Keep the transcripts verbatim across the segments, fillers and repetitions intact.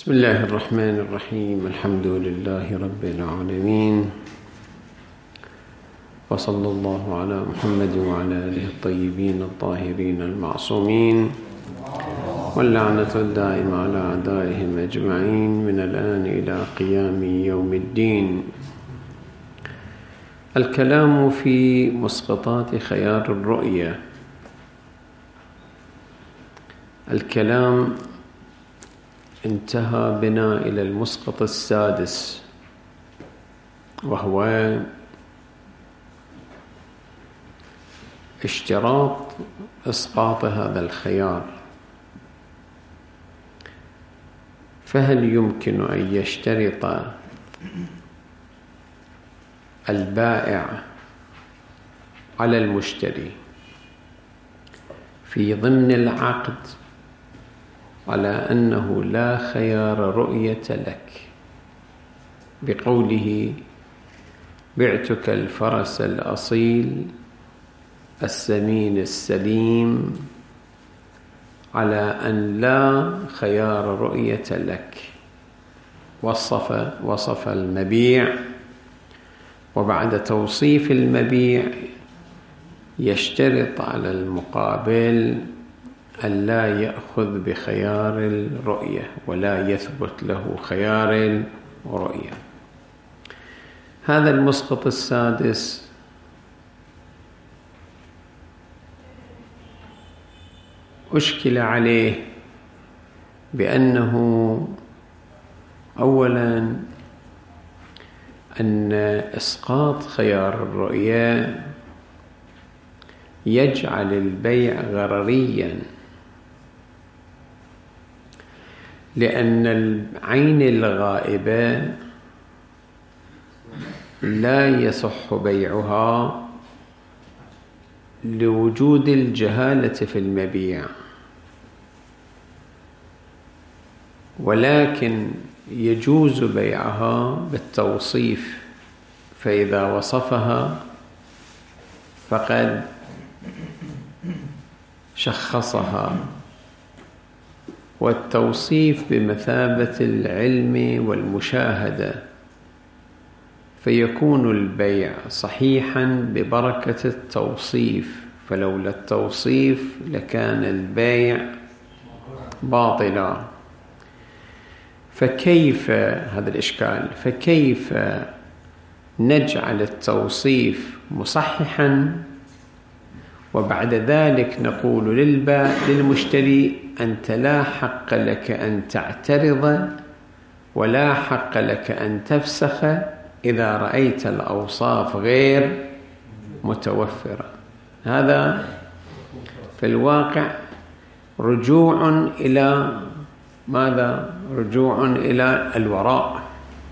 بسم الله الرحمن الرحيم. الحمد لله رب العالمين، وصلى الله على محمد وعلى آله الطيبين الطاهرين المعصومين، واللعنة الدائمة على أعدائهم أجمعين من الآن إلى قيام يوم الدين. الكلام في مسقطات خيار الرؤية. الكلام انتهى بنا إلى المسقط السادس، وهو اشتراط إسقاط هذا الخيار. فهل يمكن أن يشترط البائع على المشتري في ضمن العقد على أنه لا خيار رؤية لك، بقوله: بعتك الفرس الأصيل السمين السليم على أن لا خيار رؤية لك. وصف وصف المبيع، وبعد توصيف المبيع يشترط على المقابل أن لا يأخذ بخيار الرؤية ولا يثبت له خيار الرؤية. هذا المسقط السادس أشكل عليه بأنه أولاً أن إسقاط خيار الرؤية يجعل البيع غررياً، لأن العين الغائبة لا يصح بيعها لوجود الجهالة في المبيع، ولكن يجوز بيعها بالتوصيف، فإذا وصفها فقد شخصها، والتوصيف بمثابة العلم والمشاهدة، فيكون البيع صحيحا ببركة التوصيف، فلولا التوصيف لكان البيع باطلا. فكيف هذا الإشكال؟ فكيف نجعل التوصيف مصححا وبعد ذلك نقول للمشتري: أنت لا حق لك أن تعترض ولا حق لك أن تفسخ إذا رأيت الأوصاف غير متوفرة؟ هذا في الواقع رجوع إلى ماذا؟ رجوع إلى الوراء.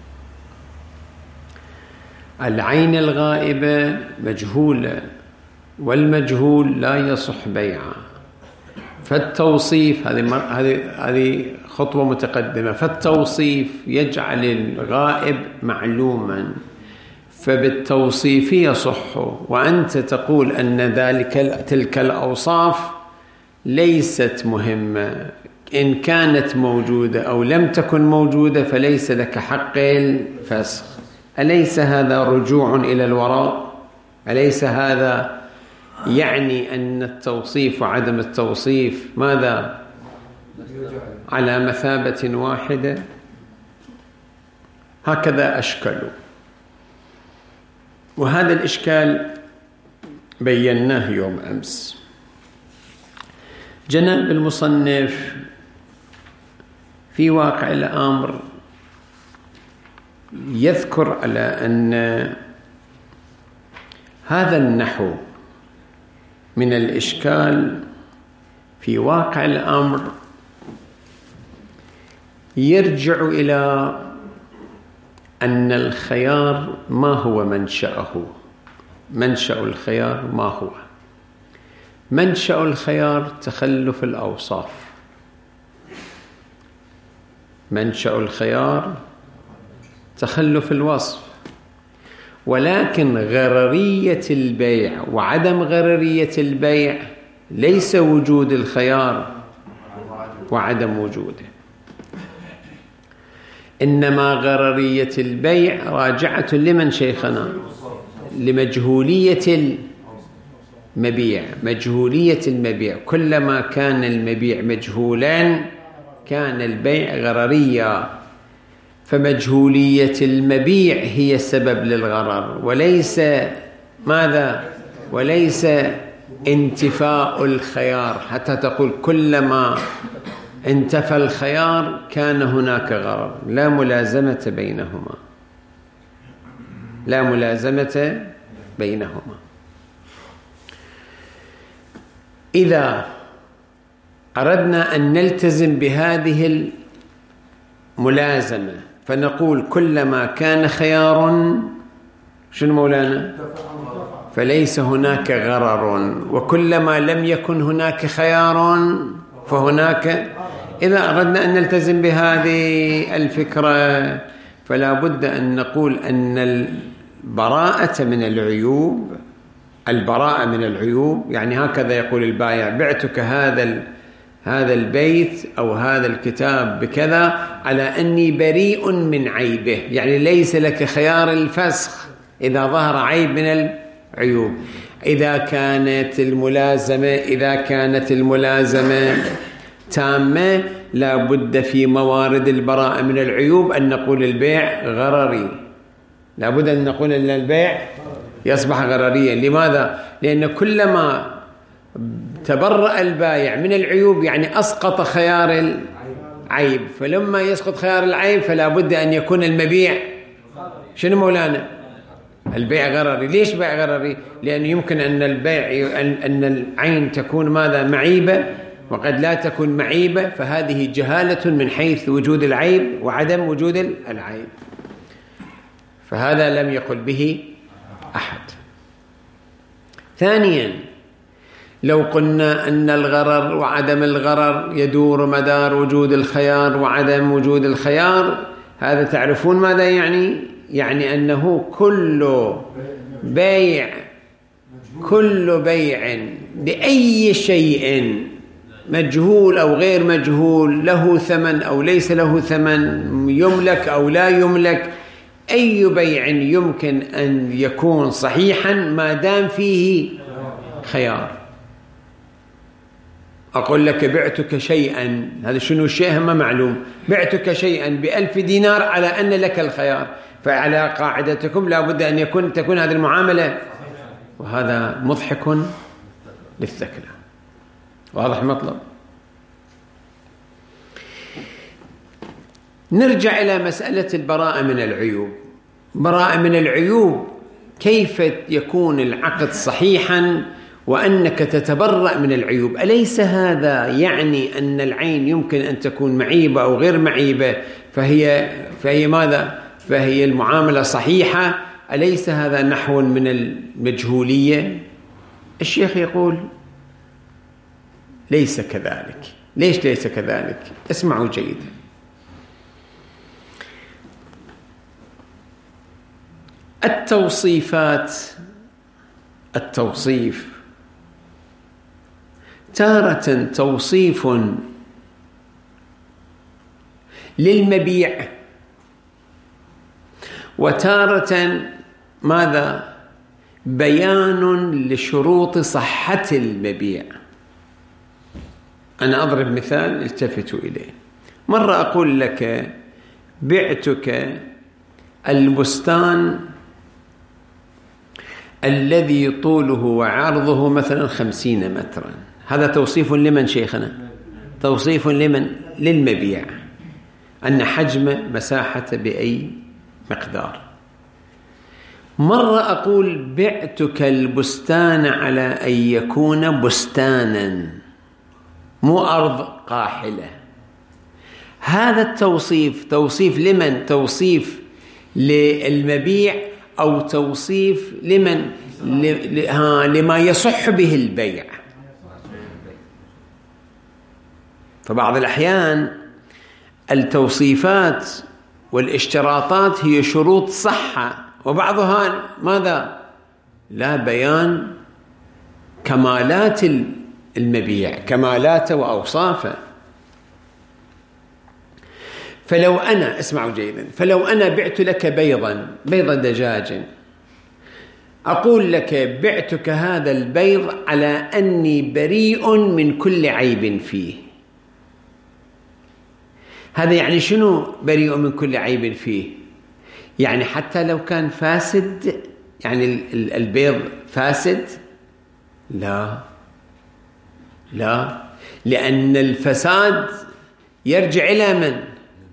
العين الغائبة مجهولة، والمجهول لا يصح بيعه، فالتوصيف هذه هذه خطوة متقدمة. فالتوصيف يجعل الغائب معلوما، فبالتوصيف يصح، وأنت تقول أن ذلك تلك الأوصاف ليست مهمة، إن كانت موجودة أو لم تكن موجودة فليس لك حق الفسخ. أليس هذا رجوع إلى الوراء؟ أليس هذا يعني أن التوصيف وعدم التوصيف ماذا؟ على مثابة واحدة؟ هكذا أشكلوا، وهذا الإشكال بيناه يوم أمس. جناب المصنف في واقع الأمر يذكر على أن هذا النحو من الإشكال في واقع الأمر يرجع إلى أن الخيار ما هو منشأه. منشأ الخيار ما هو؟ منشأ الخيار تخلف الأوصاف. منشأ الخيار تخلف الوصف، ولكن غررية البيع وعدم غررية البيع ليس وجود الخيار وعدم وجوده. إنما غررية البيع راجعة لمن شيخنا؟ لمجهولية المبيع. مجهولية المبيع، كلما كان المبيع مجهولا كان البيع غرريا، فمجهولية المبيع هي السبب للغرر، وليس ماذا؟ وليس انتفاء الخيار، حتى تقول كلما انتفى الخيار كان هناك غرر. لا ملازمة بينهما، لا ملازمة بينهما. إذا أردنا أن نلتزم بهذه الملازمة فنقول كلما كان خيار شنو مولانا؟ فليس هناك غرر، وكلما لم يكن هناك خيار فهناك. إذا أردنا أن نلتزم بهذه الفكرة فلا بد أن نقول أن البراءة من العيوب، البراءة من العيوب يعني هكذا يقول البائع: بعتك هذا هذا البيت أو هذا الكتاب بكذا على أني بريء من عيبه، يعني ليس لك خيار الفسخ إذا ظهر عيب من العيوب. إذا كانت الملازمة إذا كانت الملازمة تامة لا بد في موارد البراءة من العيوب أن نقول البيع غرري، لا بد أن نقول أن البيع يصبح غرريا. لماذا؟ لأن كلما تبرأ البائع من العيوب يعني أسقط خيار العيب، فلما يسقط خيار العيب فلا بد أن يكون المبيع شنو مولانا؟ البيع غرري. ليش بيع غرري؟ لأنه يمكن أن البيع أن العين تكون ماذا؟ معيبة، وقد لا تكون معيبة، فهذه جهالة من حيث وجود العيب وعدم وجود العيب، فهذا لم يقل به أحد. ثانيا، لو قلنا أن الغرر وعدم الغرر يدور مدار وجود الخيار وعدم وجود الخيار، هذا تعرفون ماذا يعني؟ يعني أنه كل بيع كل بيع لأي شيء مجهول أو غير مجهول، له ثمن أو ليس له ثمن، يملك أو لا يملك، أي بيع يمكن أن يكون صحيحا ما دام فيه خيار. أقول لك بعتك شيئا، هذا شنو الشيء ما معلوم، بعتك شيئا بألف دينار على أن لك الخيار، فعلى قاعدتكم لا بد أن يكون تكون هذه المعاملة، وهذا مضحك للثكلى. واضح المطلب؟ نرجع إلى مسألة البراءة من العيوب. براءة من العيوب، كيف يكون العقد صحيحا وأنك تتبرأ من العيوب؟ أليس هذا يعني أن العين يمكن أن تكون معيبة أو غير معيبة فهي, فهي ماذا؟ فهي المعاملة صحيحة؟ أليس هذا نحو من المجهولية؟ الشيخ يقول ليس كذلك. ليش ليس كذلك؟ اسمعوا جيدا. التوصيفات التوصيف تارة توصيف للمبيع، وتارة ماذا؟ بيان لشروط صحة المبيع. أنا أضرب مثال التفتوا إليه. مرة أقول لك بعتك البستان الذي طوله وعرضه مثلا خمسين مترا، هذا توصيف لمن شيخنا؟ توصيف لمن؟ للمبيع، أن حجم مساحة بأي مقدار. مرة أقول بعتك البستان على أن يكون بستانا مو أرض قاحلة، هذا التوصيف توصيف لمن؟ توصيف للمبيع أو توصيف لمن؟ لما يصح به البيع. فبعض الأحيان التوصيفات والاشتراطات هي شروط صحة، وبعضها ماذا؟ لا بيان كمالات المبيع، كمالاته وأوصافه. فلو أنا اسمعوا جيدا، فلو أنا بعت لك بيضا بيض دجاج، أقول لك بعتك هذا البيض على أني بريء من كل عيب فيه. هذا يعني شنو بريء من كل عيب فيه؟ يعني حتى لو كان فاسد، يعني البيض فاسد؟ لا لا، لأن الفساد يرجع إلى من؟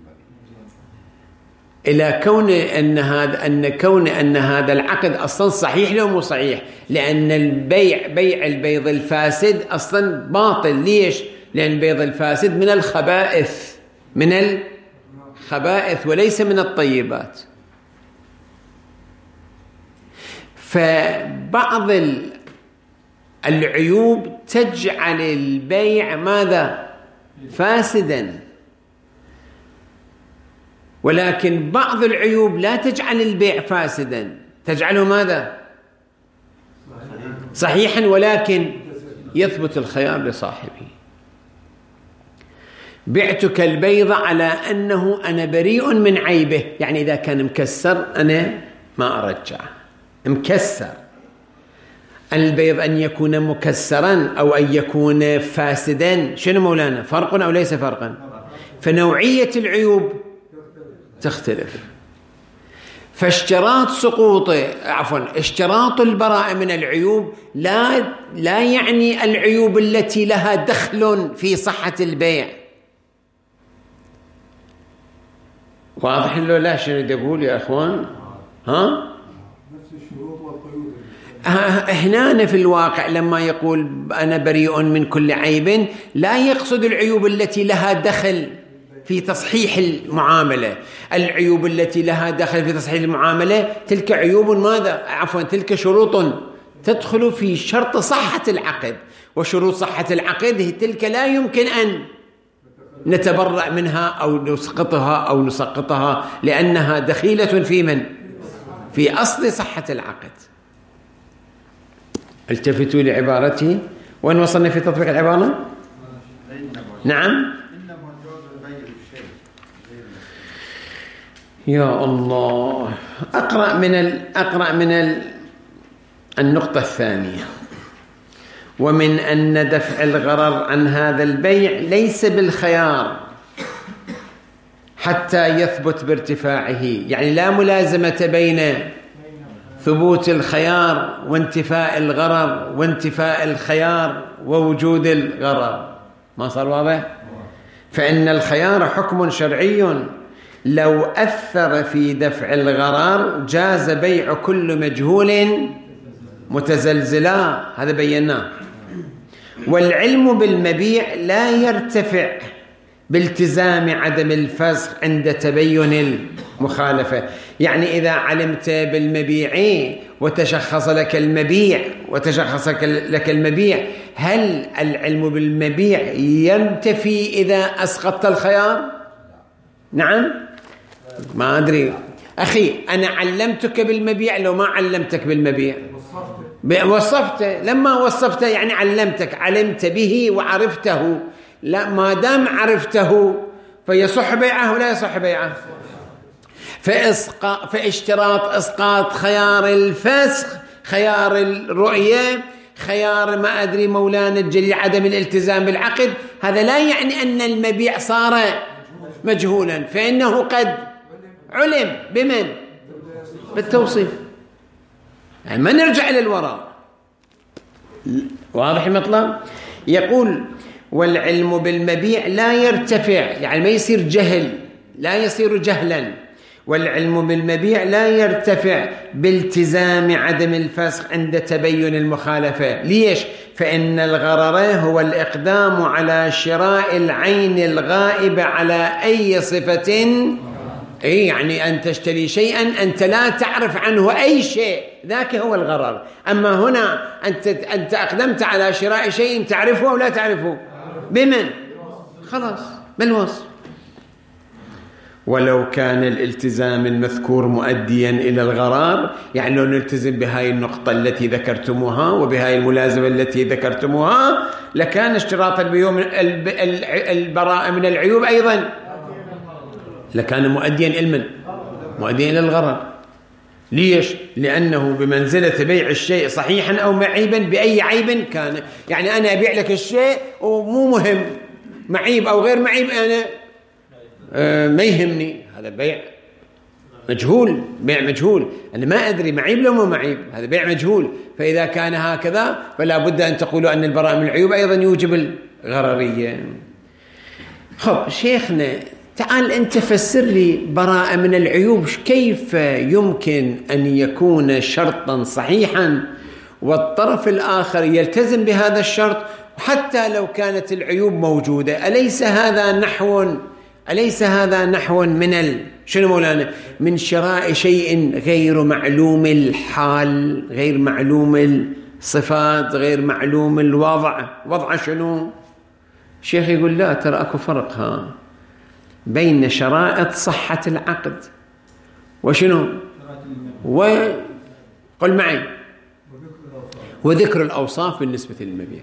إلى كون أن هذا أن كون أن هذا العقد أصلا صحيح لو مو صحيح، لأن البيع بيع البيض الفاسد أصلا باطل. ليش؟ لأن البيض الفاسد من الخبائث، من الخبائث وليس من الطيبات. فبعض العيوب تجعل البيع ماذا؟ فاسدا، ولكن بعض العيوب لا تجعل البيع فاسدا، تجعله ماذا؟ صحيحا، ولكن يثبت الخيار لصاحبه. بعتك البيض على أنه أنا بريء من عيبه، يعني إذا كان مكسر أنا ما أرجع. مكسر البيض أن يكون مكسرا أو أن يكون فاسدا، شنو مولانا؟ فرق أو ليس فرقا؟ فنوعية العيوب تختلف. فاشتراط سقوط عفوا اشتراط البراءة من العيوب لا لا يعني العيوب التي لها دخل في صحة البيع. واضح لو لا؟ شنو بدي أقول يا أخوان؟ ها؟ هنا في الواقع لما يقول أنا بريء من كل عيب لا يقصد العيوب التي لها دخل في تصحيح المعاملة. العيوب التي لها دخل في تصحيح المعاملة تلك عيوب ماذا؟ عفوا تلك شروط تدخل في شرط صحة العقد، وشروط صحة العقد تلك لا يمكن أن نتبرأ منها أو نسقطها أو نسقطها، لأنها دخيلة في من؟ في أصل صحة العقد. التفتوا لعبارته. وين وصلنا في تطبيق العبارة؟ نعم. يا الله، أقرأ من ال... أقرأ من ال... النقطة الثانية. ومن أن دفع الغرر عن هذا البيع ليس بالخيار حتى يثبت بارتفاعه، يعني لا ملازمة بين ثبوت الخيار وانتفاء الغرر وانتفاء الخيار ووجود الغرر. ما صار واضح؟ فإن الخيار حكم شرعي لو أثر في دفع الغرر جاز بيع كل مجهول متزلزلا، هذا بيناه. والعلم بالمبيع لا يرتفع بالتزام عدم الفسخ عند تبين المخالفة. يعني إذا علمت بالمبيع وتشخص لك المبيع وتشخص لك المبيع، هل العلم بالمبيع ينتفي إذا أسقطت الخيار؟ نعم؟ ما أدري أخي، أنا علمتك بالمبيع لو ما علمتك بالمبيع وصفته، لما وصفته يعني علمتك، علمت به وعرفته. لا، ما دام عرفته فيصح بيعه ولا يصح بيعه. فإسقاط فاشتراط إسقاط خيار الفسخ، خيار الرؤية، خيار ما أدري مولانا الجليل عدم الالتزام بالعقد، هذا لا يعني أن المبيع صار مجهولا، فإنه قد علم بمن؟ بالتوصيف. يعني ما نرجع إلى الوراء. واضح المطلب؟ يقول والعلم بالمبيع لا يرتفع، يعني ما يصير جهل، لا يصير جهلا. والعلم بالمبيع لا يرتفع بالتزام عدم الفسخ عند تبين المخالفة. ليش؟ فإن الغرر هو الإقدام على شراء العين الغائبة على أي صفة، أي يعني أن تشتري شيئا أنت لا تعرف عنه أي شيء، ذاك هو الغرر. أما هنا أنت أنت أقدمت على شراء شيء تعرفه أو لا تعرفه، بمن؟ خلاص بالوصف. ولو كان الالتزام المذكور مؤديا إلى الغرار، يعني لو نلتزم بهاي النقطة التي ذكرتموها وبهاي الملازمة التي ذكرتموها، لكان اشتراط البراءة من العيوب أيضا لكان مؤديا إلى من؟ مؤديا إلى الغرر. ليش؟ لأنه بمنزلة بيع الشيء صحيحا أو معيبا بأي عيب كان. يعني أنا أبيع لك الشيء ومو مهم معيب أو غير معيب، أنا آه ما يهمني، هذا بيع مجهول، بيع مجهول، أنا ما أدري معيب لو مو معيب، هذا بيع مجهول. فإذا كان هكذا فلا بد أن تقولوا أن البراءة من العيوب أيضا يوجب الغررية. خب شيخنا، تعال أنت فسر لي براءة من العيوب، كيف يمكن أن يكون شرطا صحيحا والطرف الآخر يلتزم بهذا الشرط وحتى لو كانت العيوب موجودة؟ أليس هذا نحو أليس هذا نحو من ال... شنو مولانا؟ من شراء شيء غير معلوم الحال، غير معلوم الصفات، غير معلوم الوضع. وضع شنو؟ الشيخ يقول لا، ترى أكو فرق ها بين شرائط صحة العقد وشنو وقل معي وذكر الأوصاف بالنسبة للمبيع.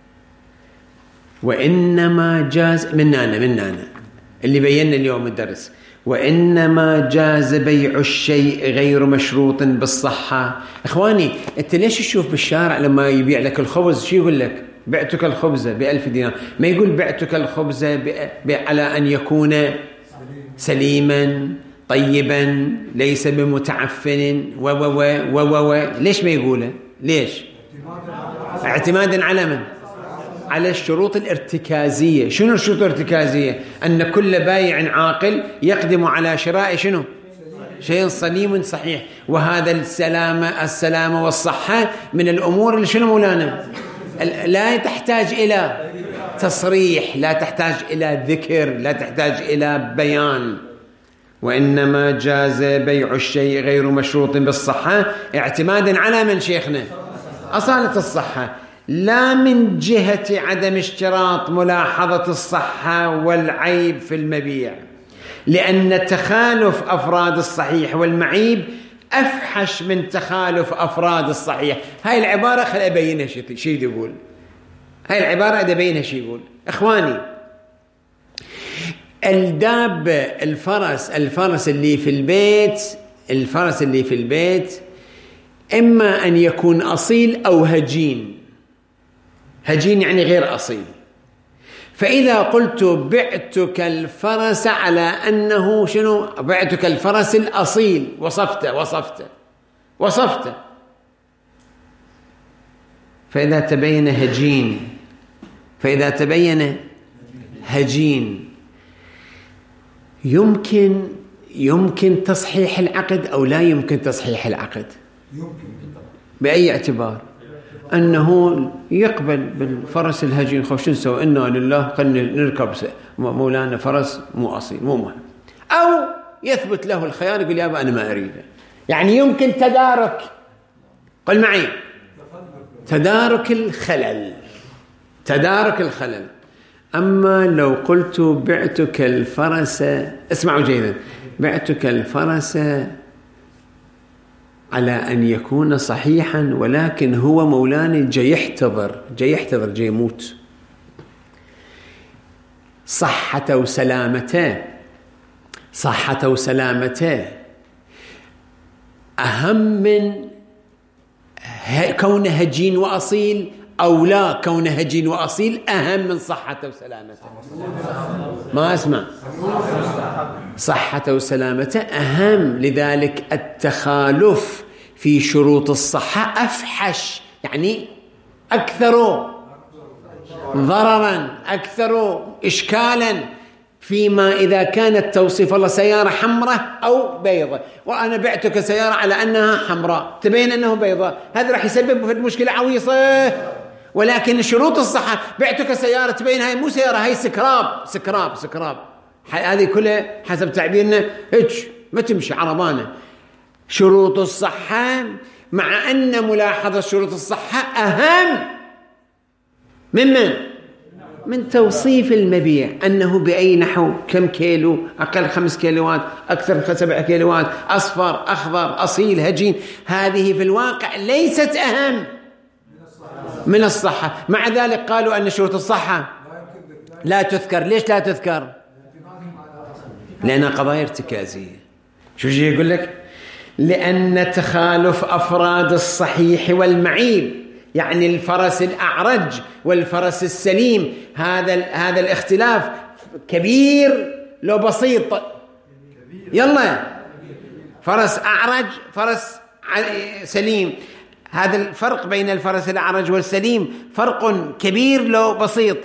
وإنما جاز مننا مننا اللي بينا اليوم الدرس، وإنما جاز بيع الشيء غير مشروط بالصحة. إخواني، أنت ليش تشوف بالشارع لما يبيع لك الخبز شو يقول لك؟ بعتك الخبزة بألف دينار، ما يقول بعتك الخبزة ب... ب... على أن يكون سليما طيبا ليس بمتعفن و و و و و ليش ما يقوله؟ ليش؟ اعتمادا على من؟ على الشروط الارتكازية. شنو الشروط الارتكازية؟ أن كل بايع عاقل يقدم على شراء شنو؟ شيء سليم صحيح. وهذا السلامة السلامة والصحة من الأمور اللي شنو مولانا؟ لا تحتاج إلى تصريح، لا تحتاج إلى ذكر، لا تحتاج إلى بيان. وإنما جاز بيع الشيء غير مشروط بالصحة اعتمادا على من شيخنا؟ أصالة الصحة، لا من جهة عدم اشتراط ملاحظة الصحة والعيب في المبيع، لأن تخالف أفراد الصحيح والمعيب أفحش من تخالف أفراد الصحيح. هاي العبارة خل أبينها شيء يقول، هاي العبارة أدي أبينها شيء يقول. إخواني، الدابة الفرس الفرس اللي في البيت الفرس اللي في البيت إما أن يكون أصيل أو هجين. هجين يعني غير أصيل. فإذا قلت بعتك الفرس على أنه شنو؟ بعتك الفرس الأصيل، وصفته وصفته وصفته فإذا تبين هجين فإذا تبين هجين يمكن يمكن تصحيح العقد أو لا يمكن تصحيح العقد؟ يمكن. بأي اعتبار؟ أنه يقبل بالفرس الهجين. خوش شو نسوي؟ إنا لله خلنا نركب مولانا فرس مو أصيل مو مهم، أو يثبت له الخيار يقول يا أبا أنا ما أريده. يعني يمكن تدارك، قل معي، تدارك الخلل تدارك الخلل. أما لو قلت بعتك الفرس، اسمعوا جيدا، بعتك الفرس على أن يكون صحيحا ولكن هو مولانا جاي يحتضر جاي يحتضر جاي يموت، صحته وسلامته صحته وسلامته أهم من كونه هجين وأصيل، أو لا كونه هجين وأصيل أهم من صحته وسلامته؟ ما أسمع. صحته وسلامته أهم، لذلك التخالف في شروط الصحة أفحش، يعني أكثر ضررا أكثر إشكالا، فيما إذا كانت توصيف الله سيارة حمراء أو بيضاء، وأنا بعتك سيارة على أنها حمراء تبين أنه بيضاء، هذا راح يسبب في مشكلة عويصة. ولكن شروط الصحة بعتك سيارة تبين هاي مو سيارة، هاي سكراب سكراب سكراب، هذه كلها حسب تعبيرنا هيك ما تمشي عربانة. شروط الصحة مع أن ملاحظة شروط الصحة أهم من من؟ من توصيف المبيع، أنه بأي نحو، كم كيلو، أقل خمس كيلوات، أكثر سبع كيلوات، أصفر أخضر أصيل هجين. هذه في الواقع ليست أهم من الصحة. مع ذلك قالوا أن شروط الصحة لا تذكر. ليش لا تذكر؟ لأنها قضايا ارتكازية. شو جي يقول لك؟ لأن تخالف أفراد الصحيح والمعيب، يعني الفرس الأعرج والفرس السليم، هذا هذا الاختلاف كبير لو بسيط. يلا، فرس أعرج فرس سليم، هذا الفرق بين الفرس الأعرج والسليم فرق كبير لو بسيط.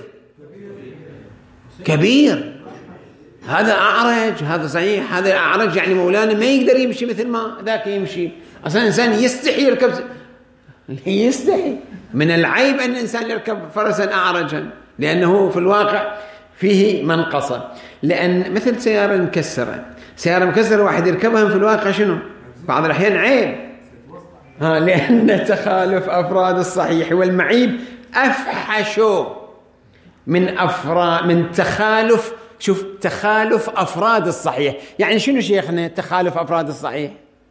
كبير. هذا أعرج هذا صحيح، هذا أعرج يعني مولانا ما يقدر يمشي مثل ما ذاك يمشي. أصلا إنسان يستحي يركب، يستحي من العيب أن الإنسان يركب فرسا أعرجا، لأنه في الواقع فيه منقصة. لأن مثل سيارة مكسرة، سيارة مكسرة واحد يركبها في الواقع شنو؟ بعض الأحيان عيب. ها لأن تخالف أفراد الصحيح والمعيب أفحشوا من أفراد من تخالف. شوف، تخالف أفراد الصحيح يعني شنو شيخنا؟ تخالف أفراد الصحيح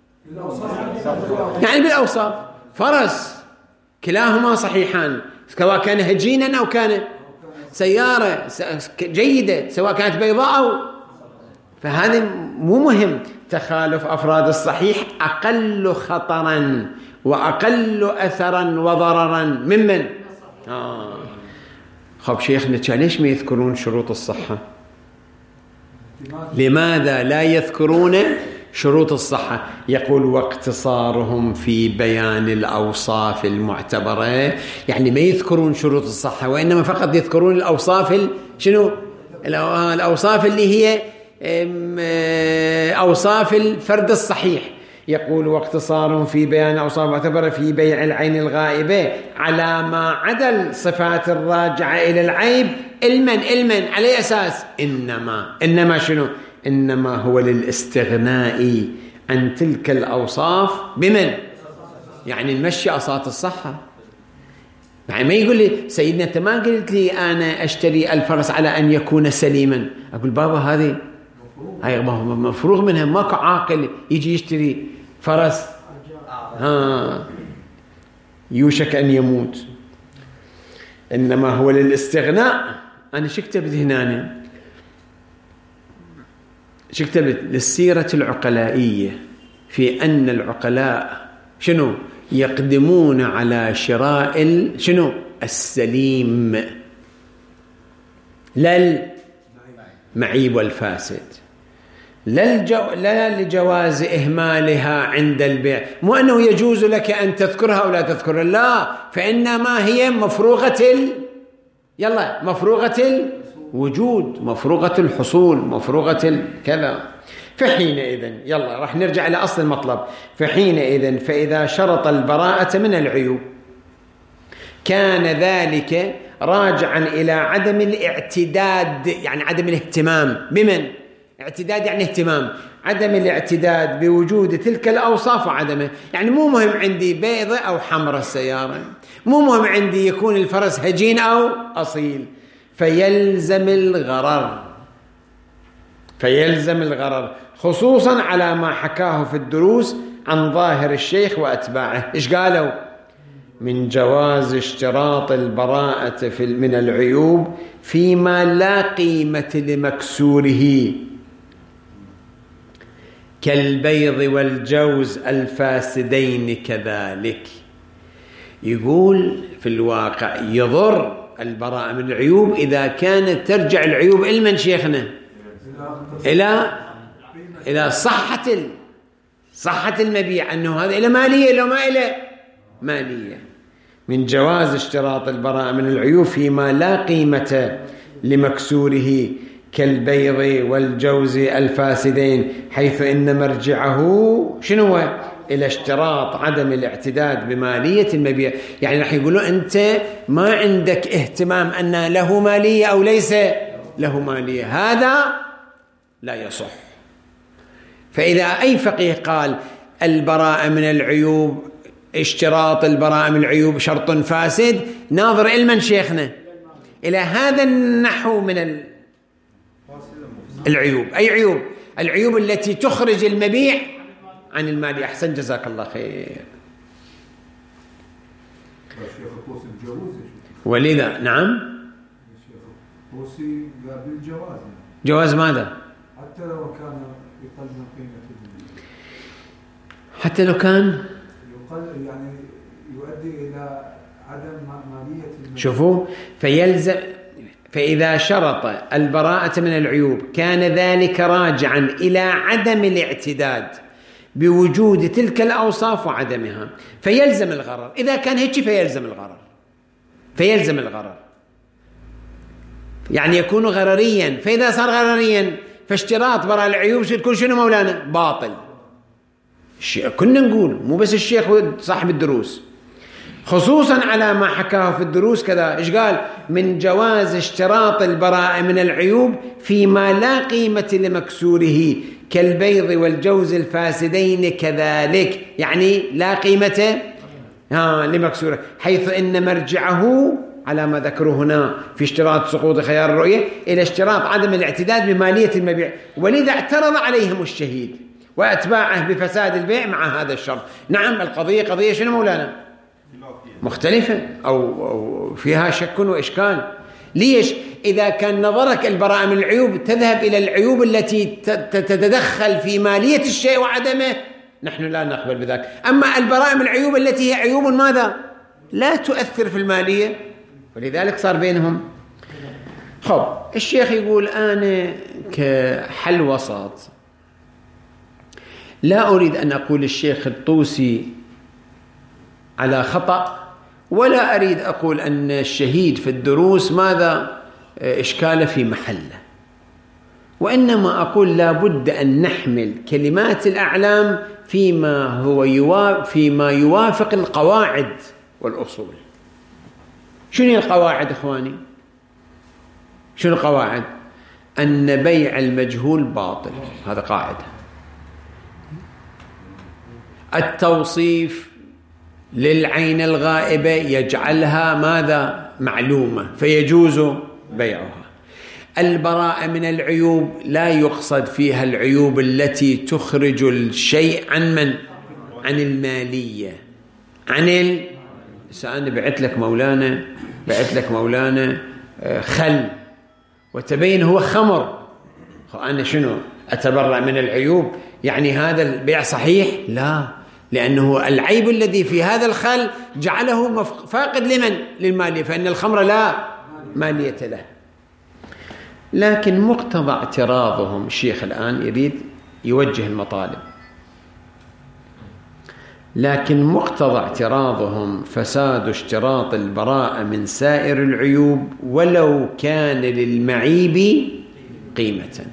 يعني بالأوصاف. فرس كلاهما صحيحان، سواء كان هجينا أو كان سيارة جيدة، سواء كانت بيضاء أو، فهذا مو مهم. تخالف أفراد الصحيح أقل خطرا وأقل أثرا وضررا ممن آه. خب شيخنا ليش ما يذكرون شروط الصحة؟ لماذا لا يذكرون شروط الصحة؟ يقول واقتصارهم في بيان الأوصاف المعتبرة، يعني ما يذكرون شروط الصحة وإنما فقط يذكرون الأوصاف شنو؟ الأوصاف اللي هي أوصاف الفرد الصحيح. يقول واقتصارهم في بيان الأوصاف المعتبرة في بيع العين الغائبة على ما عدا الصفات الراجعة إلى العيب علما علما على أساس إنما إنما شنو؟ إنما هو للاستغناء عن تلك الأوصاف بمن؟ يعني نمشي أصات الصحة. يعني ما يقول لي سيدنا أنت ما قلت لي أنا أشتري الفرس على أن يكون سليما. أقول بابا هذه هاي مفروغ منها، ماكو عاقل يجي يشتري فرس ها يوشك أن يموت. إنما هو للاستغناء. أنا شكتبت هنا شكتبت للسيرة العقلائية في أن العقلاء شنو يقدمون على شراء شنو السليم لا المعيب والفاسد، لا, الجو... لا لجواز إهمالها عند البيع. مو أنه يجوز لك أن تذكرها أو لا تذكرها، لا، فإنما هي مفروغة ال... يلا مفروغة الوجود، مفروغة الحصول، مفروغة ال... كذا. فحينئذ يلا راح نرجع إلى أصل المطلب. فحينئذ فإذا شرط البراءة من العيوب كان ذلك راجعا إلى عدم الاعتداد، يعني عدم الاهتمام بمن؟ اعتداد يعني اهتمام، عدم الاعتداد بوجود تلك الأوصاف وعدمه. يعني مو مهم عندي بيضة أو حمر السيارة، مو مهم عندي يكون الفرس هجين أو أصيل، فيلزم الغرر فيلزم الغرر خصوصا على ما حكاه في الدروس عن ظاهر الشيخ وأتباعه. إيش قالوا؟ من جواز اشتراط البراءة في من العيوب فيما لا قيمة لمكسوره كالبيض والجوز الفاسدين كذلك. يقول في الواقع يضر البراءة من العيوب إذا كانت ترجع العيوب إلى من شيخنا؟ إلى إلى صحة صحة المبيع، أنه هذا إلى مالية لو ما إلى مالية. من جواز اشتراط البراءة من العيوب فيما لا قيمة لمكسوره كالبيض والجوز الفاسدين، حيث إن مرجعه شنو هو؟ إلى اشتراط عدم الاعتداد بمالية المبيع. يعني راح يقولوا أنت ما عندك اهتمام أن له مالية أو ليس له مالية، هذا لا يصح. فإذا أي فقيه قال البراءة من العيوب، اشتراط البراءة من العيوب شرط فاسد، ناظر علما شيخنا إلى هذا النحو من العيوب. أي عيوب؟ العيوب التي تخرج المبيع عن المال. أحسن، جزاك الله خير. ولذا نعم الشيخ الطوسي قال بالجواز. جواز ماذا؟ حتى حتى لو كان يقل من قيمة، حتى لو كان يقل يعني يؤدي إلى عدم مالية المبيع. شوفوا، فيلزم فإذا شرط البراءة من العيوب كان ذلك راجعا إلى عدم الاعتداد بوجود تلك الأوصاف وعدمها، فيلزم الغرر. إذا كان هيك فيلزم الغرر، فيلزم الغرر يعني يكون غرريا. فإذا صار غرريا فاشتراط براءة العيوب تكون شنو مولانا؟ باطل. كنا نقول مو بس الشيخ صاحب الدروس، خصوصا على ما حكاه في الدروس كذا، إيش قال؟ من جواز اشتراط البراءة من العيوب فيما لا قيمة لمكسوره كالبيض والجوز الفاسدين كذلك، يعني لا قيمة ها لمكسوره، حيث إن مرجعه على ما ذكره هنا في اشتراط سقوط خيار الرؤية إلى اشتراط عدم الاعتداد بمالية المبيع، ولذا اعترض عليهم الشهيد وأتباعه بفساد البيع مع هذا الشرط. نعم القضية قضية شنو مولانا؟ مختلفة أو, أو فيها شك وإشكال. ليش؟ إذا كان نظرك البراءة من العيوب تذهب إلى العيوب التي تتدخل في مالية الشيء وعدمه، نحن لا نقبل بذلك. أما البراءة من العيوب التي هي عيوب ماذا؟ لا تؤثر في المالية، ولذلك صار بينهم. خب الشيخ يقول أنا كحل وسط لا أريد أن أقول الشيخ الطوسي على خطأ، ولا أريد أقول أن الشهيد في الدروس ماذا إشكال في محله، وإنما أقول لا بد أن نحمل كلمات الأعلام فيما هو يوافق فيما يوافق القواعد والأصول. شنو القواعد إخواني؟ شنو القواعد؟ أن بيع المجهول باطل، هذا قاعدة. التوصيف للعين الغائبة يجعلها ماذا؟ معلومة، فيجوز بيعها. البراءة من العيوب لا يقصد فيها العيوب التي تخرج الشيء عن من؟ عن المالية، عن ال... سأنا بعت لك مولانا بعت لك مولانا خل وتبين هو خمر، أنا شنو أتبرأ من العيوب؟ يعني هذا البيع صحيح؟ لا، لأنه العيب الذي في هذا الخل جعله فاقد لمن؟ للمالية، فإن الخمر لا مالية له. لكن مقتضى اعتراضهم الشيخ الآن يريد يوجه المطالب، لكن مقتضى اعتراضهم فساد اشتراط البراءة من سائر العيوب ولو كان للمعيب قيمة.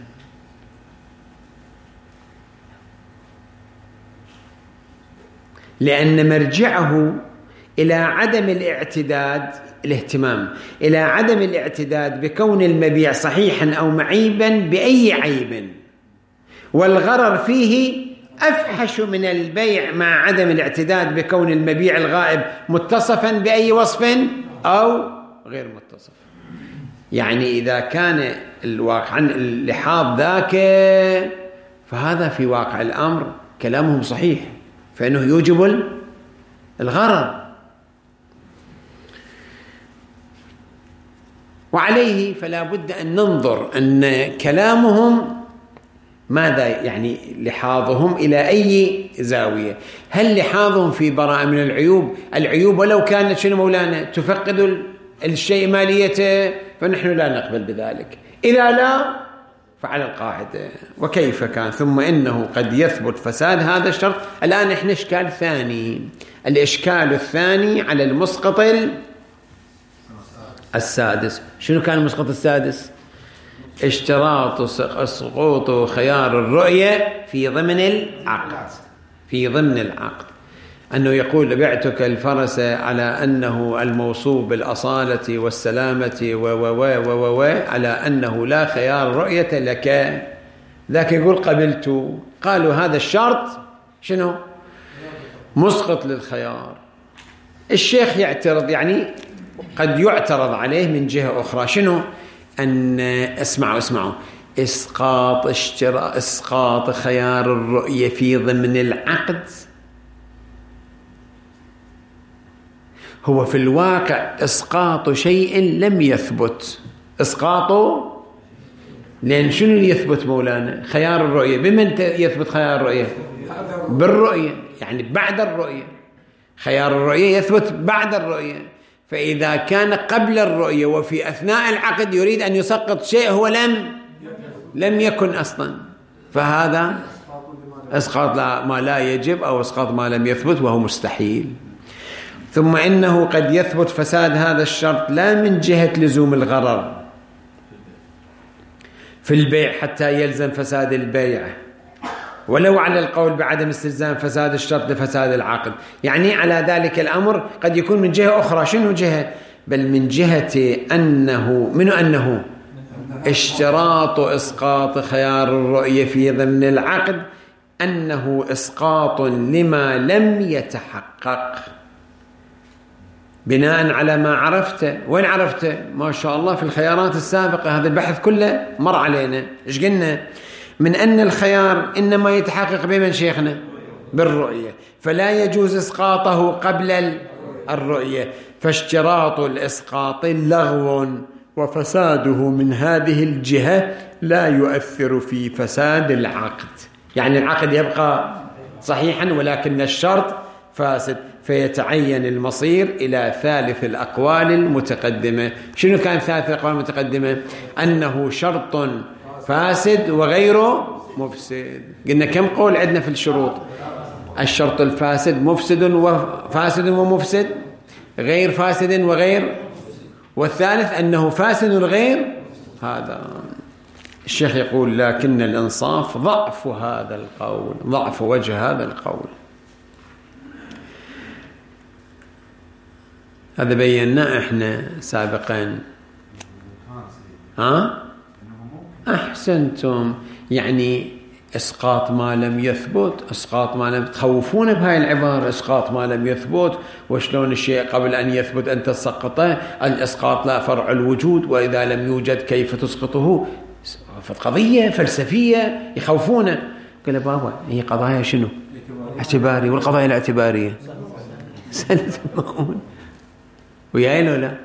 لأن مرجعه إلى عدم الاعتداد، الاهتمام إلى عدم الاعتداد بكون المبيع صحيحا أو معيبا بأي عيب، والغرر فيه أفحش من البيع مع عدم الاعتداد بكون المبيع الغائب متصفا بأي وصف أو غير متصف. يعني إذا كان الواقع عن اللحاظ ذاك فهذا في واقع الأمر كلامهم صحيح، فإنه يوجب الغرر. وعليه فلا بد أن ننظر أن كلامهم ماذا يعني، لحاظهم إلى أي زاوية. هل لحاظهم في براءة من العيوب العيوب ولو كانت شنو مولانا تفقد الشيء ماليته، فنحن لا نقبل بذلك. إذا لا فعلى القاعدة. وكيف كان؟ ثم إنه قد يثبت فساد هذا الشرط. الآن إحنا إشكال ثاني، الإشكال الثاني على المسقط السادس. شنو كان المسقط السادس؟ اشتراط سقوط خيار الرؤية في ضمن العقد، في ضمن العقد أنه يقول بعتك الفرس على أنه الموصوف بالأصالة والسلامة و و و و على أنه لا خيار رؤية لك، ذاك يقول قبلت. قالوا هذا الشرط شنو؟ مسقط للخيار. الشيخ يعترض، يعني قد يعترض عليه من جهة أخرى. شنو؟ أن اسمعوا اسمعوا إسقاط اشتراء إسقاط خيار الرؤية في ضمن العقد هو في الواقع إسقاط شيء لم يثبت. إسقاط لأن شنو اللي يثبت مولانا؟ خيار الرؤية. بمن يثبت خيار الرؤية؟ بالرؤية، يعني بعد الرؤية. خيار الرؤية يثبت بعد الرؤية. فإذا كان قبل الرؤية وفي أثناء العقد يريد أن يسقط شيء هو لم لم يكن أصلا، فهذا إسقاط ما لا يجب أو إسقاط ما لم يثبت وهو مستحيل. ثم إنه قد يثبت فساد هذا الشرط لا من جهة لزوم الغرر في البيع حتى يلزم فساد البيع، ولو على القول بعدم استلزام فساد الشرط لفساد العقد. يعني على ذلك الأمر قد يكون من جهة أخرى. شنو جهة؟ بل من جهة أنه من أنه اشتراط إسقاط خيار الرؤية في ضمن العقد أنه إسقاط لما لم يتحقق بناء على ما عرفت. وين عرفت؟ ما شاء الله في الخيارات السابقة، هذا البحث كله مر علينا. إيش قلنا؟ من أن الخيار إنما يتحقق بمن شيخنا؟ بالرؤية، فلا يجوز إسقاطه قبل الرؤية، فاشتراط الإسقاط لغو، وفساده من هذه الجهة لا يؤثر في فساد العقد. يعني العقد يبقى صحيحا ولكن الشرط فاسد، فيتعين المصير إلى ثالث الأقوال المتقدمة. شنو كان ثالث الأقوال المتقدمة؟ أنه شرط فاسد وغيره مفسد. قلنا كم قول عندنا في الشروط؟ الشرط الفاسد مفسد وفاسد ومفسد، غير فاسد وغير، والثالث أنه فاسد غير. هذا الشيخ يقول لكن الإنصاف ضعف هذا القول، ضعف وجه هذا القول. هذا بينا احنا سابقا. ها أحسنتم. يعني إسقاط ما لم يثبت، إسقاط ما لم تخوفون بهاي العبارة، إسقاط ما لم يثبت، وشلون الشيء قبل أن يثبت أن تسقطه؟ الإسقاط لا فرع الوجود، وإذا لم يوجد كيف تسقطه؟ قضية فلسفية يخوفونه. قال بابا هي قضايا شنو؟ اعتباري، والقضايا الاعتبارية سنة المؤون وياي لو لا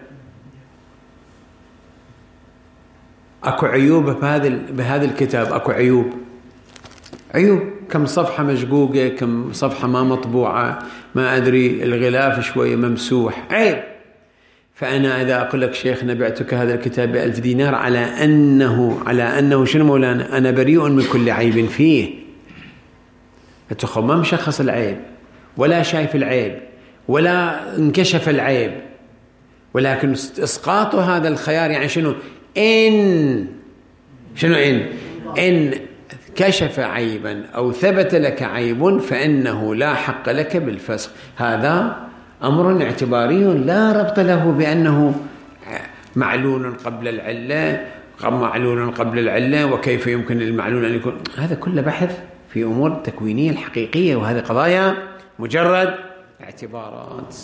اكو عيوب بهذا بهذا الكتاب، اكو عيوب عيوب كم صفحة مشقوقة، كم صفحة ما مطبوعة، ما أدري الغلاف شوية ممسوح، عيب. فأنا إذا أقول لك شيخنا بعتك هذا الكتاب بألف دينار على أنه على أنه شنو مولانا؟ أنا بريء من كل عيب فيه. أتخو ما مشخص العيب ولا شايف العيب ولا انكشف العيب، ولكن إسقاط هذا الخيار يعني شنو؟ إن شنو إن إن كشف عيبا أو ثبت لك عيب فإنه لا حق لك بالفسخ. هذا أمر اعتباري لا ربط له بأنه معلول قبل العلة، معلول قبل العلة، وكيف يمكن للمعلول أن يكون. هذا كله بحث في أمور التكوينية الحقيقية، وهذه قضايا مجرد اعتبارات.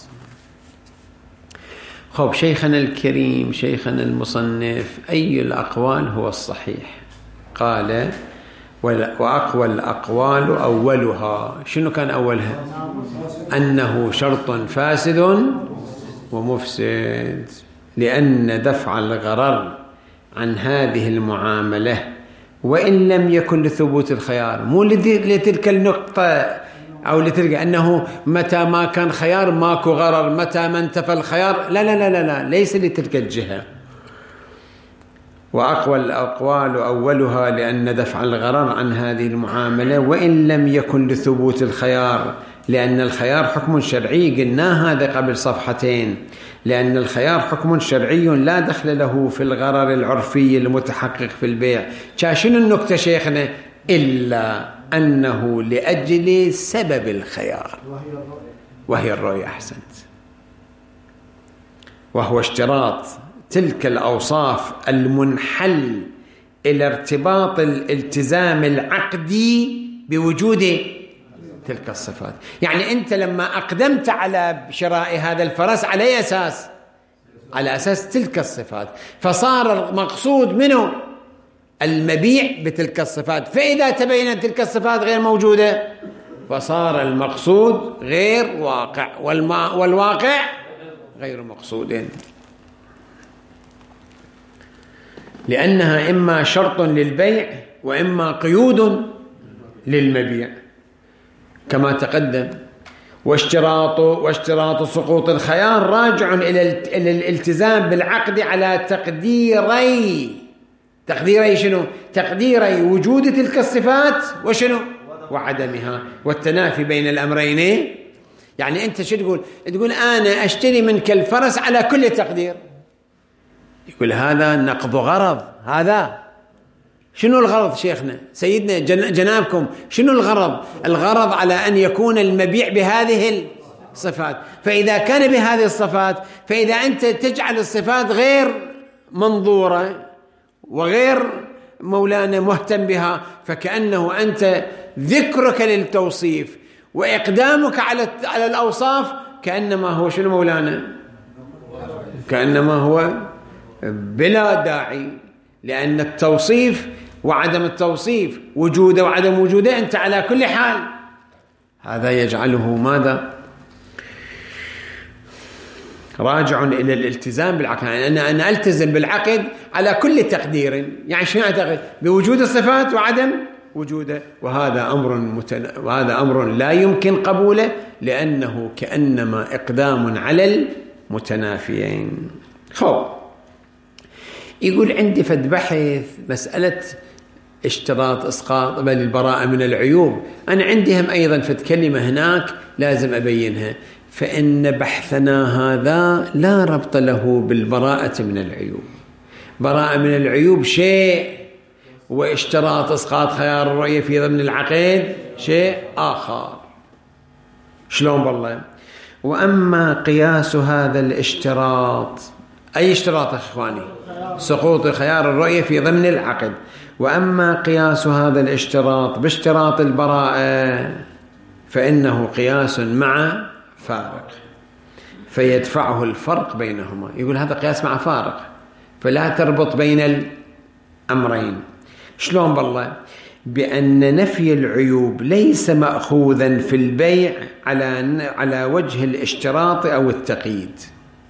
خب شيخنا الكريم شيخنا المصنف أي الأقوال هو الصحيح؟ قال وأقوى الأقوال أولها. شنو كان أولها؟ أنه شرط فاسد ومفسد، لأن دفع الغرر عن هذه المعاملة وإن لم يكن لثبوت الخيار، مو لتلك النقطة أو لتلك أنه متى ما كان خيار ماكو غرر، متى ما انتفى الخيار لا لا لا لا, لا ليس لتلك الجهة. وأقوى الأقوال أولها لأن دفع الغرر عن هذه المعاملة وإن لم يكن لثبوت الخيار، لأن الخيار حكم شرعي، قلنا هذا قبل صفحتين، لأن الخيار حكم شرعي لا دخل له في الغرر العرفي المتحقق في البيع. شنو النكتة شيخنا؟ إلا أنه لأجل سبب الخيار وهي الرؤية. أحسنت. وهو اشتراط تلك الأوصاف المنحل إلى ارتباط الالتزام العقدي بوجود تلك الصفات. يعني أنت لما أقدمت على شراء هذا الفرس على أي أساس؟ على أساس تلك الصفات، فصار المقصود منه المبيع بتلك الصفات، فإذا تبينت تلك الصفات غير موجودة فصار المقصود غير واقع، والواقع غير مقصود. لأنها إما شرط للبيع وإما قيود للمبيع كما تقدم. واشتراط واشتراط سقوط الخيار راجع إلى الالتزام بالعقد على تقديري تقديري شنو؟ تقديري وجود تلك الصفات وشنو؟ وعدمها، والتنافي بين الأمرين. يعني أنت شو تقول؟ تقول أنا أشتري منك الفرس على كل تقدير، يقول هذا نقض غرض. هذا شنو الغرض شيخنا سيدنا جنابكم؟ شنو الغرض؟ الغرض على أن يكون المبيع بهذه الصفات. فإذا كان بهذه الصفات، فإذا أنت تجعل الصفات غير منظورة وغير مولانا مهتم بها، فكأنه أنت ذكرك للتوصيف وإقدامك على على الأوصاف كأنما هو شنو مولانا؟ كأنما هو بلا داعي، لأن التوصيف وعدم التوصيف، وجوده وعدم وجوده، أنت على كل حال. هذا يجعله ماذا؟ راجع إلى الالتزام بالعقد، يعني أنا أنا ألتزم بالعقد على كل تقدير. يعني شنو أعتقد؟ بوجود الصفات وعدم وجوده، وهذا أمر متن... وهذا أمر لا يمكن قبوله، لأنه كأنما إقدام على المتنافيين. خب يقول عندي فد بحث مسألة اشتراط إسقاط بل البراءة من العيوب. أنا عندي هم أيضا فد كلمة هناك لازم أبينها، فإن بحثنا هذا لا ربط له بالبراءة من العيوب. براءة من العيوب شيء، واشتراط إسقاط خيار الرؤية في ضمن العقد شيء آخر. شلون بالله؟ وأما قياس هذا الاشتراط، أي اشتراط إخواني؟ سقوط خيار الرؤية في ضمن العقد. وأما قياس هذا الاشتراط باشتراط البراءة فإنه قياس مع فارق، فيدفعه الفرق بينهما. يقول هذا قياس مع فارق، فلا تربط بين الأمرين. شلون بالله؟ بأن نفي العيوب ليس مأخوذا في البيع على على وجه الاشتراط أو التقييد.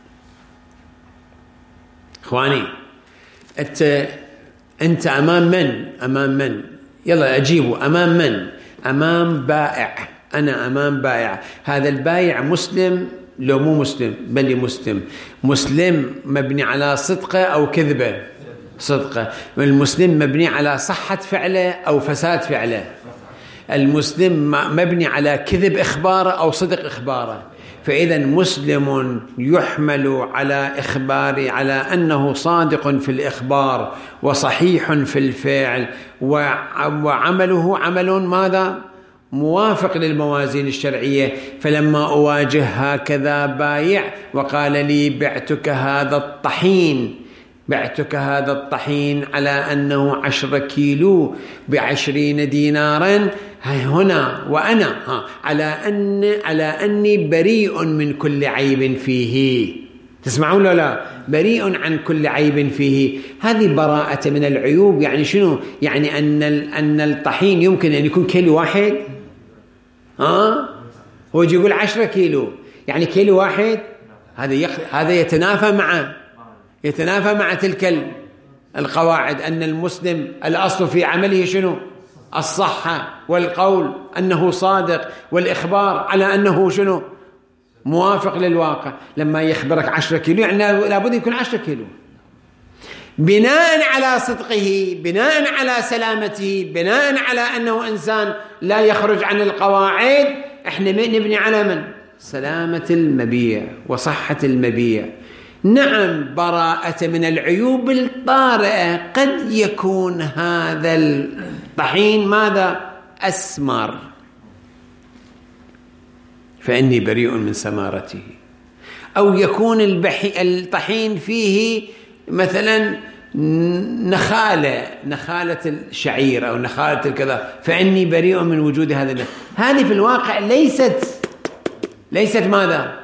إخواني أنت أنت أمام من؟ أمام من؟ يلا أجيبه. أمام من؟ أمام بائع. أنا أمام بائع. هذا البائع مسلم لو مو مسلم؟ بل مسلم. مسلم مبني على صدقه أو كذبه؟ صدقه. المسلم مبني على صحة فعله أو فساد فعله؟ المسلم مبني على كذب إخباره أو صدق إخباره. فإذا مسلم يحمل على إخبار على أنه صادق في الإخبار وصحيح في الفعل، وعمله عمل ماذا؟ موافق للموازين الشرعية. فلما أواجه هكذا بايع وقال لي بعتك هذا الطحين بعتك هذا الطحين على أنه عشر كيلو بعشرين دينارا هنا، وأنا ها على أن على أني بريء من كل عيب فيه. تسمعون ولا لا؟ بريء عن كل عيب فيه. هذه براءة من العيوب. يعني شنو؟ يعني أن أن الطحين يمكن أن يكون كيلو واحد. ها هو يجي يقول عشرة كيلو، يعني كيلو واحد. هذا يخ... هذا يتنافى مع يتنافى مع تلك القواعد. أن المسلم الأصل في عمله شنو؟ الصحة، والقول أنه صادق، والإخبار على أنه شنو؟ موافق للواقع. لما يخبرك عشرة كيلو يعني لابد يكون عشرة كيلو، بناء على صدقه، بناء على سلامته، بناء على أنه إنسان لا يخرج عن القواعد. إحنا نبني على من؟ سلامة المبيع وصحة المبيع. نعم براءة من العيوب الطارئة. قد يكون هذا الطحين ماذا؟ أسمر، فإني بريء من سمارته. أو يكون الطحين فيه مثلا نخالة نخالة الشعير أو نخالة الكذا، فإني بريء من وجود هذا. هذه في الواقع ليست ليست ماذا؟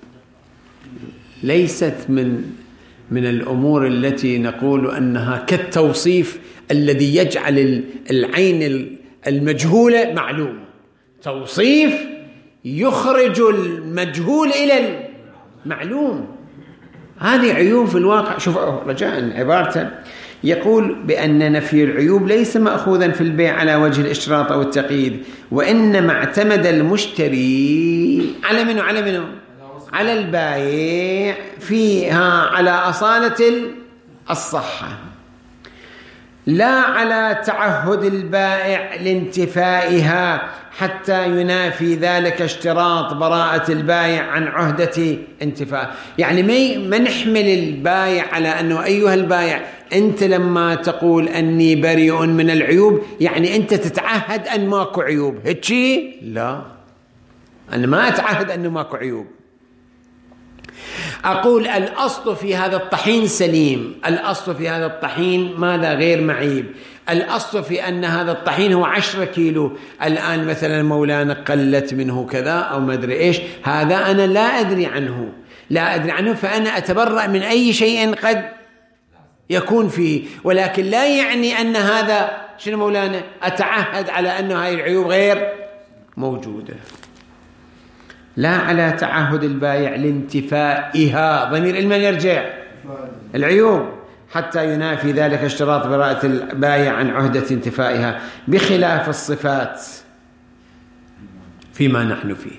ليست من من الأمور التي نقول أنها كالتوصيف الذي يجعل العين المجهولة معلومة. توصيف يخرج المجهول إلى المعلوم. هذه عيوب في الواقع. شوف رجاء عبارته، يقول بأن نفي العيوب ليس مأخوذا في البيع على وجه الاشتراط أو التقييد، وإنما اعتمد المشتري على منه على منه على البائع فيها على أصالة الصحة، لا على تعهد البائع لانتفائها حتى ينافي ذلك اشتراط براءة البائع عن عهدة انتفاء. يعني ما نحمل البائع على أنه أيها البائع أنت لما تقول أني بريء من العيوب يعني أنت تتعهد أن ماكو عيوب، هيك لا، أنا ما أتعهد أنه ماكو عيوب. أقول الأصل في هذا الطحين سليم، الأصل في هذا الطحين ماذا غير معيب، الأصل في أن هذا الطحين هو عشرة كيلو، الآن مثلا مولانا قلت منه كذا أو ما أدري إيش، هذا أنا لا أدري عنه لا أدري عنه فأنا أتبرأ من أي شيء قد يكون فيه، ولكن لا يعني أن هذا شنو مولانا أتعهد على أن هذه العيوب غير موجودة. لا على تعهد البائع لانتفائها، ضمير المن يرجع العيوب، حتى ينافي ذلك اشتراط براءة البائع عن عهدة انتفائها، بخلاف الصفات فيما نحن فيه.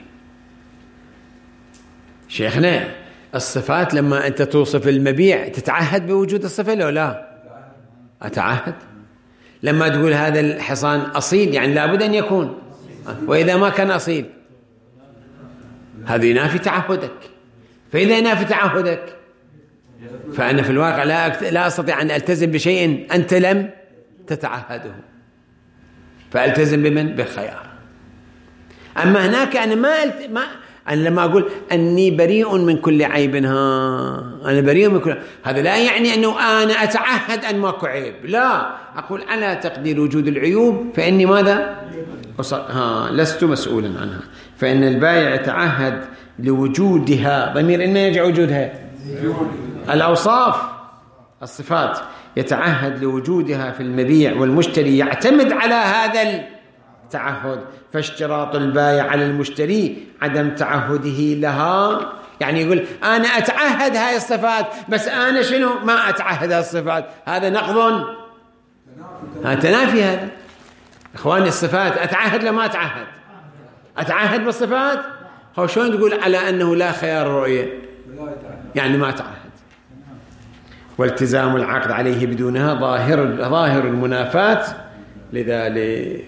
شيخنا الصفات لما أنت توصف المبيع تتعهد بوجود الصفة لو لا؟ أتعهد. لما تقول هذا الحصان أصيل يعني لابد أن يكون، وإذا ما كان أصيل هذا ينافي تعهدك، فإذا ينافي تعهدك فأنا في الواقع لا لا أستطيع أن ألتزم بشيء أنت لم تتعهده، فألتزم بمن؟ بالخيار. أما هناك أنا ما ألت... ما أنا لما أقول أني بريء من كل عيب، ها أنا بريء من كل، هذا لا يعني أنه أنا أتعهد أن ماكو عيب، لا، أقول على تقدير وجود العيوب فإني ماذا؟ ها لست مسؤولا عنها، فإن البائع يتعهد لوجودها، ضمير إن يرجع وجودها الأوصاف الصفات، يتعهد لوجودها في المبيع، والمشتري يعتمد على هذا التعهد، فاشتراط البائع على المشتري عدم تعهده لها. يعني يقول أنا أتعهد هاي الصفات بس أنا شنو ما أتعهد هاي الصفات، هذا نقض، هذا تنافي. هذا إخواني الصفات أتعهد لما أتعهد، أتعهد بالصفات، هو شلون تقول على أنه لا خيار رؤية؟ يعني ما أتعهد. والتزام العقد عليه بدونها ظاهر ظاهر المنافاة لذلك.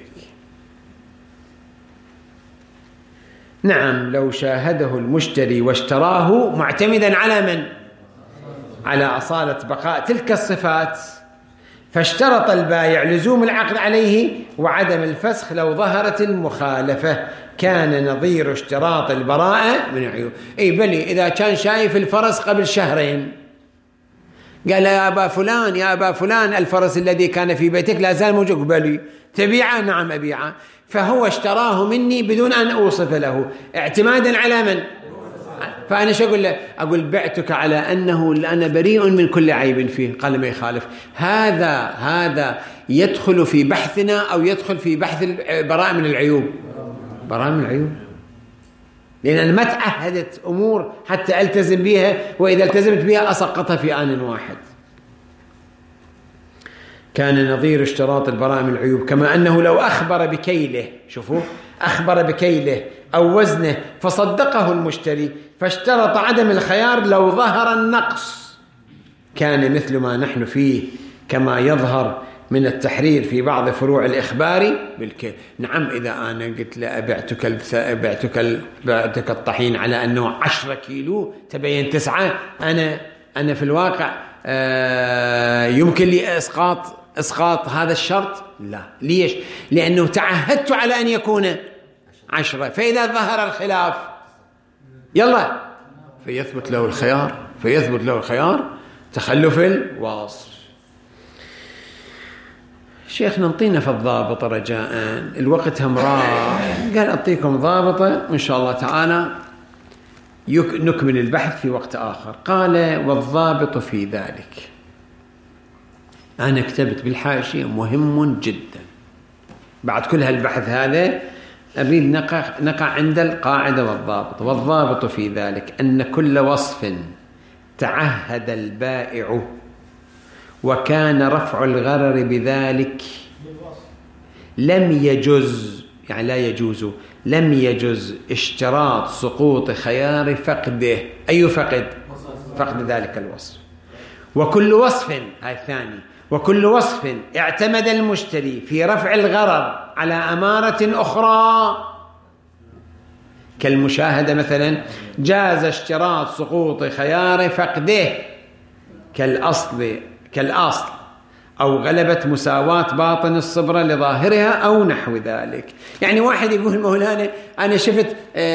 نعم لو شاهده المشتري واشتراه معتمدا على من؟ على أصالة بقاء تلك الصفات، فاشترط البائع لزوم العقد عليه وعدم الفسخ لو ظهرت المخالفة، كان نظير اشتراط البراءة من العيوب. اي بلي إذا كان شايف الفرس قبل شهرين قال يا أبا فلان يا أبا فلان الفرس الذي كان في بيتك لا زال موجود، بلي تبيعه؟ نعم أبيعه، فهو اشتراه مني بدون أن أوصف له اعتمادا على من؟ فأنا شو أقول له؟ أقول بعتك على أنه أنا بريء من كل عيب فيه، قال ما يخالف. هذا هذا يدخل في بحثنا أو يدخل في بحث البراءة من العيوب، براءة من العيوب، لأن أنا ما تعهدت أمور حتى ألتزم بها، وإذا التزمت بها أسقطها في آن واحد. كان نظير اشتراط البراءة من العيوب كما أنه لو أخبر بكيله، شوفوا أخبر بكيله أو وزنه فصدقه المشتري فاشترط عدم الخيار لو ظهر النقص، كان مثل ما نحن فيه كما يظهر من التحرير في بعض فروع الإخبار بالكيل. نعم إذا أنا قلت له بعتك بعتك بعتك الطحين على أنه عشرة كيلو تبين تسعة، أنا أنا في الواقع آه يمكن لي إسقاط إسقاط هذا الشرط؟ لا. ليش؟ لأنه تعهدت على أن يكون عشرة، فإذا ظهر الخلاف يلا فيثبت له الخيار، فيثبت له الخيار تخلف الوصف. شيخ ننطينا في الضابط رجاء، الوقت هم راح، قال أعطيكم ضابطة إن شاء الله تعالى نكمل البحث في وقت آخر. قال والضابط في ذلك، أنا كتبت بالحاشية مهم جدا بعد كل هالبحث هذا أريد نقع, نقع عند القاعدة والضابط. والضابط في ذلك أن كل وصف تعهد البائع وكان رفع الغرر بذلك لم يجز، يعني لا يجوز، لم يجز اشتراط سقوط خيار فقده. أي فقد؟ فقد ذلك الوصف. وكل وصف، هاي الثاني، وكل وصف اعتمد المشتري في رفع الغرر على أمارة أخرى كالمشاهدة مثلا، جاز اشتراط سقوط خيار فقده كالأصل كالأصل أو غلبة مساواة باطن الصبرة لظاهرها أو نحو ذلك. يعني واحد يقول مولانا أنا شفت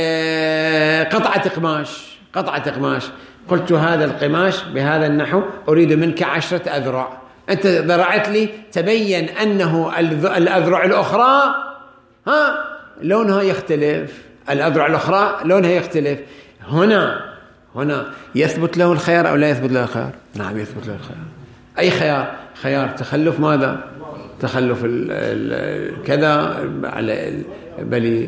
قطعة قماش قطعة قماش قلت هذا القماش بهذا النحو أريد منك عشرة أذرع، أنت ذرعت لي، تبين أنه الأذرع الأخرى ها لونها يختلف، الأذرع الأخرى لونها يختلف. هنا هنا يثبت له الخيار أو لا يثبت له الخيار؟ نعم يثبت له الخيار. أي خيار؟ خيار تخلف ماذا؟ تخلف ال ال كذا على بل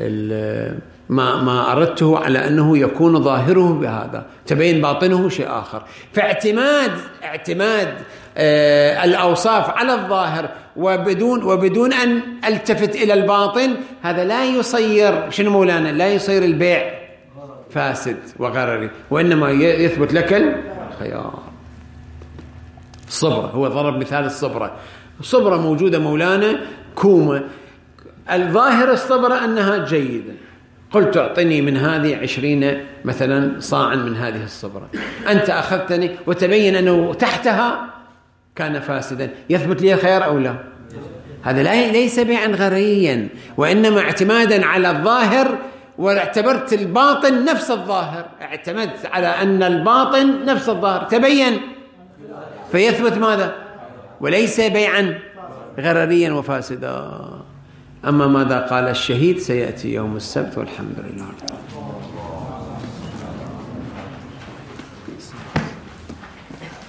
ما ما أردته على أنه يكون ظاهره بهذا، تبين باطنه شيء آخر. فاعتماد اعتماد آه الأوصاف على الظاهر وبدون وبدون أن التفت إلى الباطن، هذا لا يصير شنو مولانا؟ لا يصير البيع فاسد وغرري، وإنما يثبت لك الخيار. الصبرة، هو ضرب مثال الصبرة. الصبرة موجودة مولانا كومة، الظاهر الصبرة أنها جيدة، قلت أعطني من هذه عشرين مثلا صاعا من هذه الصبرة، أنت أخذتني وتبين أنه تحتها كان فاسدا، يثبت لي الخيار أو لا؟ هذا ليس بيعا غريا، وإنما اعتمادا على الظاهر، واعتبرت الباطن نفس الظاهر، اعتمدت على أن الباطن نفس الظاهر تبين فيثبت ماذا؟ وليس بيعا غرريا وفاسدا. أما ماذا قال الشهيد سيأتي يوم السبت، والحمد لله.